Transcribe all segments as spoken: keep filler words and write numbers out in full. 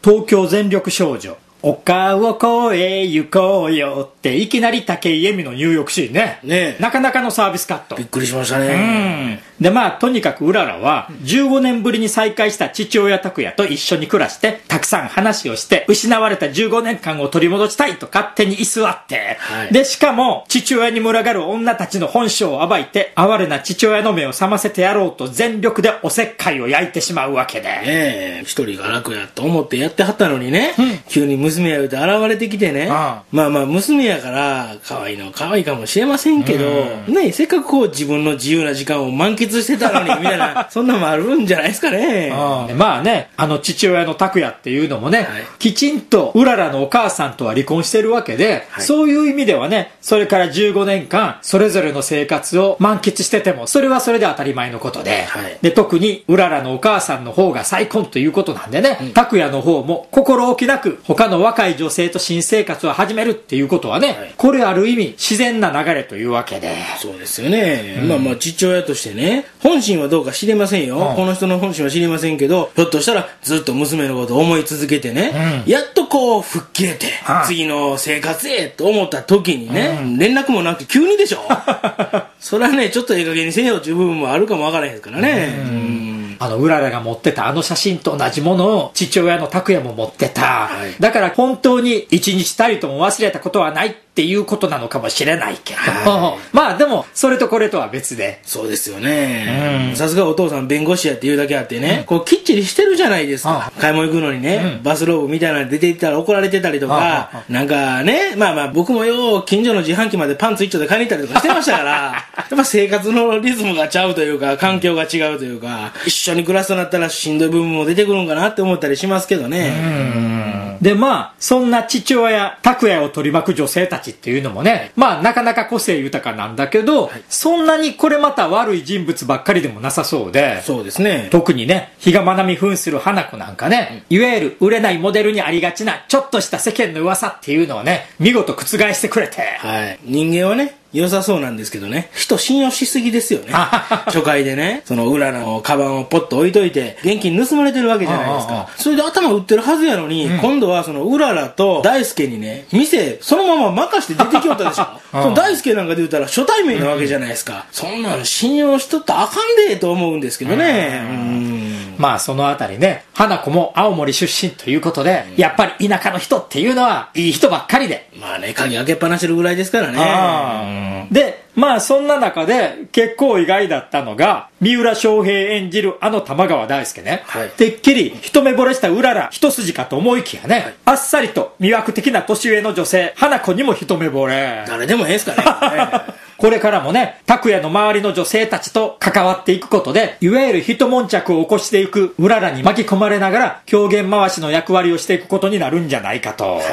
東京全力少女丘を越え行こうよっていきなり武井絵美の入浴シーンね。 ねなかなかのサービスカット。 びっくりしましたね。 うん。でまあとにかくうららはじゅうごねんぶりに再会した父親拓也と一緒に暮らしてたくさん話をして失われたじゅうごねんかんを取り戻したいと勝手に居座って、はい、でしかも父親に群がる女たちの本性を暴いて哀れな父親の目を覚ませてやろうと全力でおせっかいを焼いてしまうわけで、ねえ一人が楽やと思ってやってはったのにね、うん、急に娘や言うて現れてきてね、ああまあまあ娘やから可愛いの可愛いかもしれませんけど、うん、ねせっかくこう自分の自由な時間を満喫してたのにみたいなそんなのもあるんじゃないですかね。 あまあねあの父親の拓也っていうのもね、はい、きちんとうららのお母さんとは離婚してるわけで、はい、そういう意味ではねそれからじゅうごねんかんそれぞれの生活を満喫しててもそれはそれで当たり前のことで、はい、で特にうららのお母さんの方が再婚ということなんでね、うん、拓也の方も心置きなく他の若い女性と新生活を始めるっていうことはね、はい、これある意味自然な流れというわけで。 そうですよね、うん、まあまあ父親としてね本心はどうか知りませんよ、うん、この人の本心は知りませんけどひょっとしたらずっと娘のことを思い続けてね、うん、やっとこう吹っ切れて、はあ、次の生活へと思った時にね、うん、連絡もなく急にでしょそれはねちょっとええ加減にせよという部分もあるかもわからへんからね、うんうんあのうららが持ってたあの写真と同じものを父親の拓也も持ってた、はい、だから本当に一日たりとも忘れたことはないっていうことなのかもしれないけど、はい、まあでもそれとこれとは別で。 そうですよね、さすがお父さん弁護士やっていうだけあってね、うん、こうきっちりしてるじゃないですか、うん、買い物行くのにね、うん、バスローブみたいなの出ていったら怒られてたりとか、うん、なんかねまあまあ僕もよう近所の自販機までパンツ一丁で買いに行ったりとかしてましたからやっぱ生活のリズムがちゃうというか環境が違うというか一緒に暮らすとなったらしんどい部分も出てくるんかなって思ったりしますけどね。 うんでまあそんな父親拓也を取り巻く女性たちっていうのもねまあなかなか個性豊かなんだけど、はい、そんなにこれまた悪い人物ばっかりでもなさそうで。 そうですね。 特にね比嘉愛未扮する花子なんかね、うん、いわゆる売れないモデルにありがちなちょっとした世間の噂っていうのをね見事覆してくれて、 はい、人間はね良さそうなんですけどね人信用しすぎですよね初回でねそのうららのカバンをポッと置いといて現金盗まれてるわけじゃないですか。それで頭打ってるはずやのに、うん、今度はそのうららと大輔にね店そのまま任して出てきよったでしょその大輔なんかで言ったら初対面なわけじゃないですか、うん、そんなの信用しとったらあかんでと思うんですけどね。うんうんまあそのあたりね花子も青森出身ということで、うん、やっぱり田舎の人っていうのはいい人ばっかりでまあね鍵開けっぱなしるぐらいですからね。 でまあそんな中で結構意外だったのが三浦翔平演じるあの玉川大輔ね、はい、てっきり一目惚れしたうらら一筋かと思いきやね、はい、あっさりと魅惑的な年上の女性花子にも一目惚れ。 誰でもええんすかねこれからもね拓也の周りの女性たちと関わっていくことでいわゆる一悶着を起こしていくうららに巻き込まれながら狂言回しの役割をしていくことになるんじゃないかと、はい、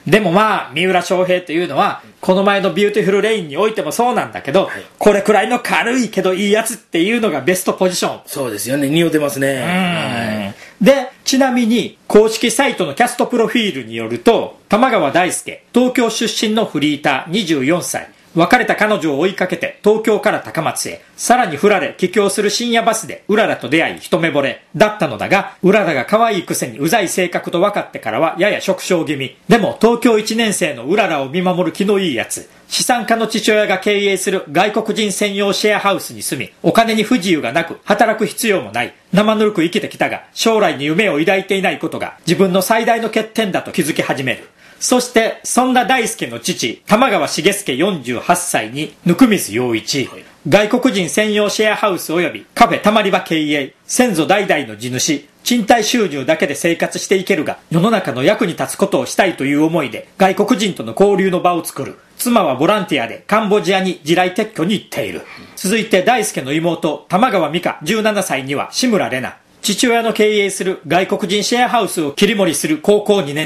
でもまあ三浦翔平というのはこの前のビューティフルレインにおいてもそうなんだけど、はい、これくらいの軽いけどいいやつっていうのがベストポジション。 そうですよね匂ってますね。 うんでちなみに公式サイトのキャストプロフィールによると玉川大輔東京出身のフリーターにじゅうよんさい別れた彼女を追いかけて東京から高松へさらに振られ帰郷する深夜バスでうららと出会い一目惚れだったのだがうららが可愛いくせにうざい性格と分かってからはやや触傷気味でも東京いちねん生のうららを見守る気のいいやつ資産家の父親が経営する外国人専用シェアハウスに住みお金に不自由がなく働く必要もない生ぬるく生きてきたが将来に夢を抱いていないことが自分の最大の欠点だと気づき始める。そしてそんな大輔の父玉川茂介よんじゅうはっさいに温水洋一、はい、外国人専用シェアハウス及びカフェたまり場経営先祖代々の地主賃貸収入だけで生活していけるが世の中の役に立つことをしたいという思いで外国人との交流の場を作る。妻はボランティアでカンボジアに地雷撤去に行っている。続いて大輔の妹玉川美香じゅうななさいには志村玲奈父親の経営する外国人シェアハウスを切り盛りする高校にねん生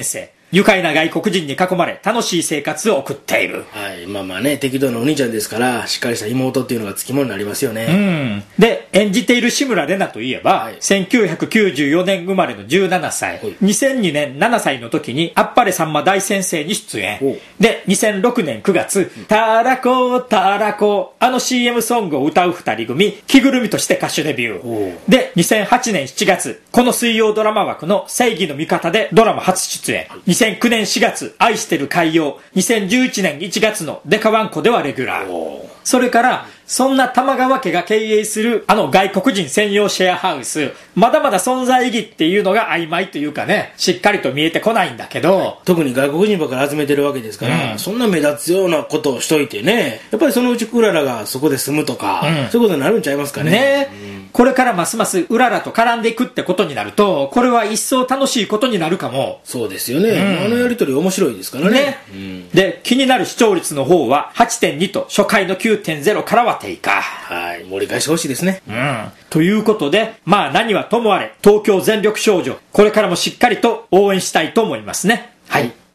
愉快な外国人に囲まれ楽しい生活を送っている。 はい。まあまあね、適当なお兄ちゃんですから、しっかりした妹っていうのがつきものになりますよね。 うん。で、演じている志村玲奈といえば、はい、せんきゅうひゃくきゅうじゅうよねん生まれのじゅうななさい。はい、にせんにねんななさいの時に、あっぱれさんま大先生に出演。で、にせんろくねんくがつ、うん、たらこたらこ、あの シーエム ソングを歌う二人組、着ぐるみとして歌手デビュー。で、にせんはちねんしちがつ、この水曜ドラマ枠の正義の味方でドラマ初出演。にせんきゅうねんしがつ、愛してる海洋。にせんじゅういちねんいちがつのデカワンコではレギュラー。それから、そんな玉川家が経営するあの外国人専用シェアハウス、まだまだ存在意義っていうのが曖昧というかね、しっかりと見えてこないんだけど、 特に外国人ばっかり集めてるわけですから、うん、そんな目立つようなことをしといてね、やっぱりそのうちうららがそこで住むとか、うん、そういうことになるんちゃいますかね。 ね、 うん、 これからますますうららと絡んでいくってことになると、これは一層楽しいことになるかも。 そうですよね。うん、あのやりとり面白いですからね。ね、 うん、で、気になる視聴率の方は はちてんに と初回の きゅうてんゼロ からは低下。 はい、盛り返してほしいですね。 うん。ということで、まあ何はともあれ、東京全力少女、これからもしっかりと応援したいと思いますね。はい。はい。